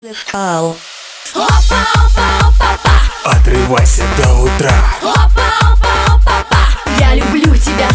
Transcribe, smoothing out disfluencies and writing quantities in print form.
Опа, Опа, опа, опа, Отрывайся до утра. опа, опа, опа, опа. Я люблю тебя.